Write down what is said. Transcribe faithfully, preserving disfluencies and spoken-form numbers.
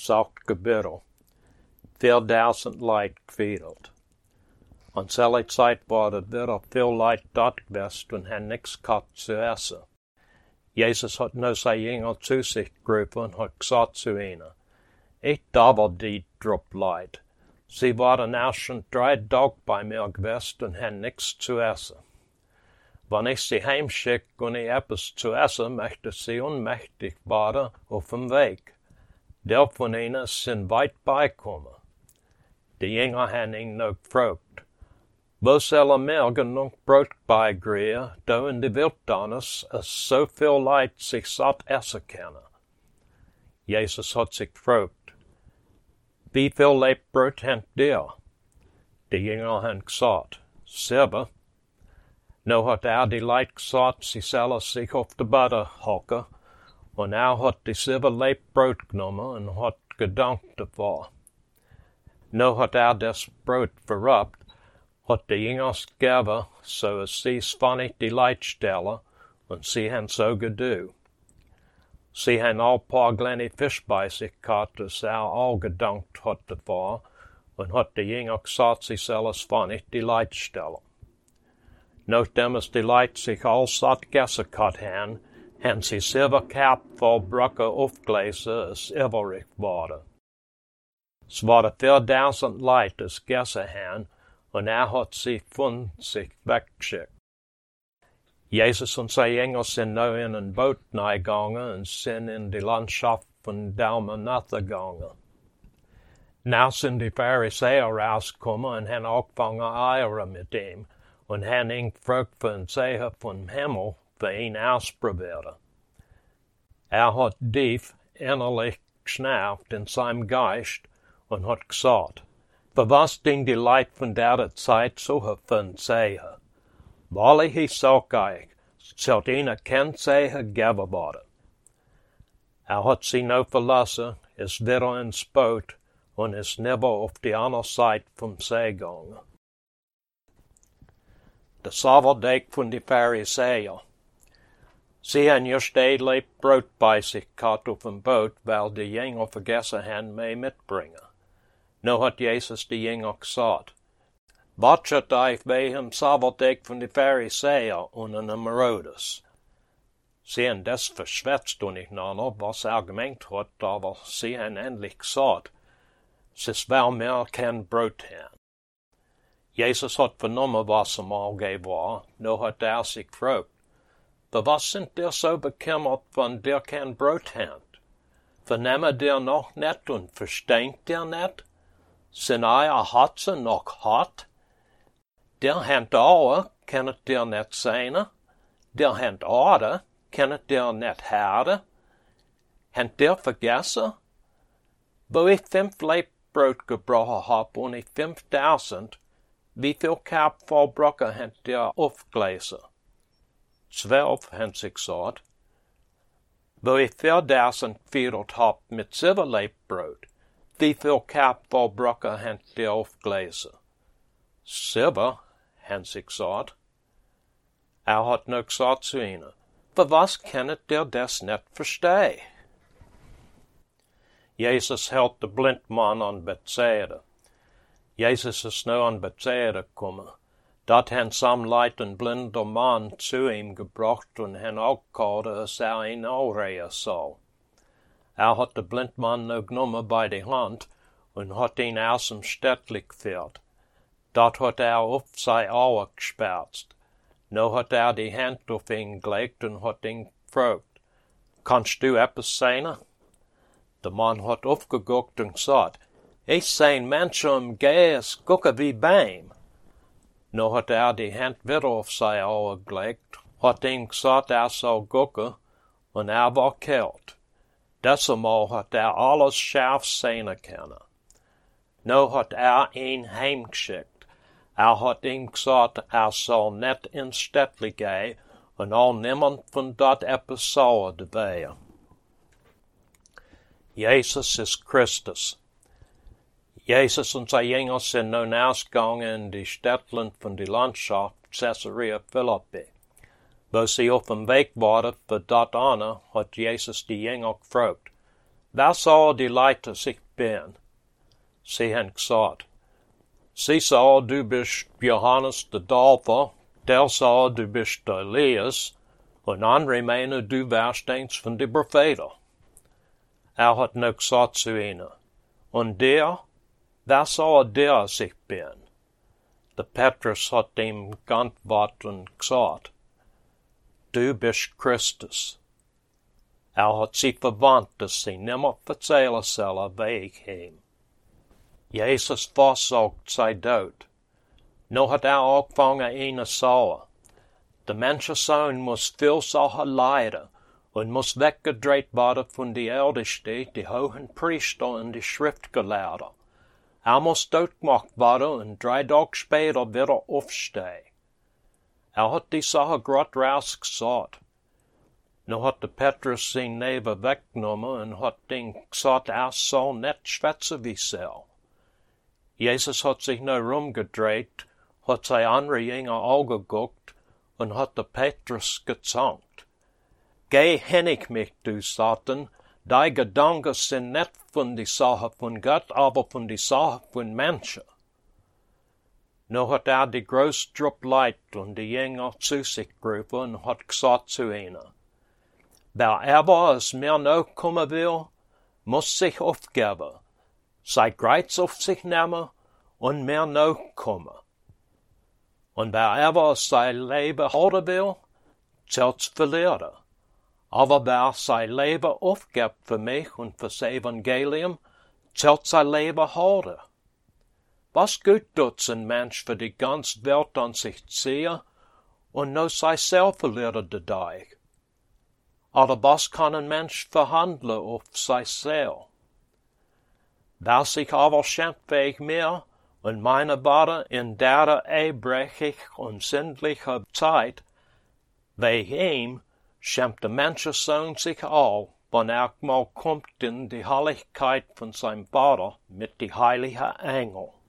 sagt gebiddel. Vierduizend leid gewiedeld. An selle Zeit war het wieder veel leid dort gewesen und han nix gehabt zu essen. Jesus hat nu sein Jünger zu sich gerufen und hat gesagt zu ihnen, ich dabel die Drupp leid. Sie waren auch schon drei Tage bei mir gewesen und han nix zu essen. Wenn ich sie heimschicke und ich etwas zu essen, möchte sie unmächtig werden auf dem Weg. Der von ihnen sind weit beikommen. Die Jünger haben ihn noch gefragt, wo soll er mehr genug Brot beigriehen, da in die Wildnis es so viel Leid sich satt essen können? Jesus hat sich gefragt, wie viel Leibbrot habt ihr? Die Jünger haben gesagt, sieben. Nu hat er die Leid gesagt, sie sollen sich auf die Butter hocken, und er hat die sieben Leibbrot genommen und hat gedankt davor. Nu hat er das Brot verrappt, hat die Jüngers gegeben, so es sie spannig die Leid stellen, und sie haben so gedu. Sie haben all paar kleine Fisch bei sich gehabt, das er all gedankt hat davor, und hat die Jünger gesagt, sie sollen spannig die Leid stellen. Nachdem es die Leid sich all satt gegessen gehabt haben, haben sie sieben Kap voll Brocken aufgelesen, es übrig worden. Es waren vierduizend Leid, das gegessen haben, und er hat sie von sich weggeschickt. Jesus und seine Jünger sind nu in ein Boot gegangen und sind in die Landschaft von Dalmanutha gegangen. Now sind die Pharisäer rausgekommen und haben angefangen Eier mit ihm und haben ihn gefragt für ein Zeichen vom Himmel für ihn ausprobieren. Er hat tief innerlich geschnauft in seinem Geist und hat gesagt, für was ding die Leid von der Zeit suchen für ein Zeichen? Wahrlich, ich sag euch, sollt ihnen kein Zeichen geben worden. Er hat sie noch verlassen, ist wieder ins Boot und ist neben auf die andere Seite vom See gegangen. Der Sabbatdag von die Pharisäer. Sie haben just ein Brot bei sich gehabt auf dem Boot, weil die Jünger vergessen haben, mehr mitbringen. Nu hat Jesus die Jünger gesagt, watschet euch wegen dem Sabbatdag von die Pharisäer und den Herodes. Sie haben das verschwätzt untereinander, was er gemeint hat, aber sie haben endlich gesagt, es ist weil wir kein Brot haben. Jesus hat vernommen, was ihm allgegeben war, nu hat er sich gefragt, für was sind ihr so bekümmert, wenn ihr kein Brot habt? Vernehmen ihr noch nicht und versteht ihr nicht? Sind euer Herzen noch hart? Der habt Augen, kennet ihr nicht sehen? Der habt Ohren, kennet ihr nicht hören? Habt ihr vergessen? Wo ich fünf Leibbrot gebrochen hab und ich fünftausend, wie viel Kap voll Brocken habt ihr aufgelesen? Zwölf, haben sie gesagt. Wo ich viertausend gefiedelt hab mit sieben Leibbrot, wie viel Kap voll Brocken habt ihr aufgelesen? Sieben, haben sie gesagt. Er hat nur gesagt zu ihnen, für was kennet ihr das nicht verstehen? Jesus hält den Blindmann an Bethsaida. Jesus ist nu an Bethsaida gekommen. Dort haben some Leute einen blinden Mann zu ihm gebracht und haben angehört, dass er ihn anreden soll. Er hat den Blindmann nu genommen bei der Hand und hat ihn aus dem Städtli geführt. Dort hat er auf seine Augen gesperrt. Nu hat er die Hand auf ihn gelegt und hat ihn gefragt, kannst du etwas sehen? Der Mann hat aufgeguckt und gesagt, ich seh Menschen im Geist gucken wie beim. Nu hat er die Hand wieder auf seine Augen gelegt, hat ihm gesagt, er soll gucken, und er war kalt. Deshalb hat er alles scharf sehen können. Nu hat er ihn heimgeschickt. Er hat ihm gesagt, er soll nicht ins Städtli gehen, und all niemand von dort etwas sagen dabei. Jesus ist Christus. Jesus und seine Jünger sind nun ausgegangen in die Städtchen von der Landschaft Caesarea Philippi. Wo sie auf dem Weg waren für dort an, hat Jesus die Jünger gefragt, Wer zou delighten zich ben? Sie han gesagt, sie sa du bist Johannes der Täufer, der sa du bist Elias, und andere meinen du wärst eins von de Propheten. Er hat noch gesagt zu ihnen, und der, wer sa der sich ben? Der Petrus hat ihm geantwortet und gesagt, du bist Christus. Er hat sich verwandt, dass sie nimmer verzählen sollen, wie ich hem. Jesus vorsagt sei Tod. Nu hat er angefangen, ihnen zu sagen, der Menschensohn muss viel Sachen leiden und muss weggedreht werden von die Ältesten, die hohen Priester und die Schriftgelehrten. Er muss tot gemacht werden und drei Tage später wieder aufstehen. Er hat die Sache grad raus gesagt. Nu hat der Petrus sein Neben weggenommen und hat ihm gesagt, er soll nicht schwätzen wie soll. Jesus hat sich nur rumgedreht, hat seine andere Jünger angeguckt und hat der Petrus gezankt. Geh hinnig mich, du Satan, deine Gedanken sind nicht von die Sache von Gott, aber von die Sache von Menschen. Nu hat er die große Truppe Leute und die Jünger zu sich gerufen und hat gesagt zu ihnen, wer aber aus mir nachkommen will, muss sich aufgeben, sei Kreuz auf sich nehmen und mir nachkommen. Und wer aber sein Leben halten will, soll's verlieren. Aber wer sein Leben aufgibt für mich und für das Evangelium, soll sein Leben halten. Was gut tut's ein Mensch für die ganze Welt an sich ziehen und nur sei selber verlieren dadurch? Oder was kann ein Mensch verhandeln auf sich selber? Wer sich aber schämt wegen mir und meine Worte in der ebrechig und sinnlicher Zeit, wegen ihm schämt der Menschensohn sich auch, wenn er mal kommt in die Herrlichkeit von seinem Vater mit die heiligen Engel.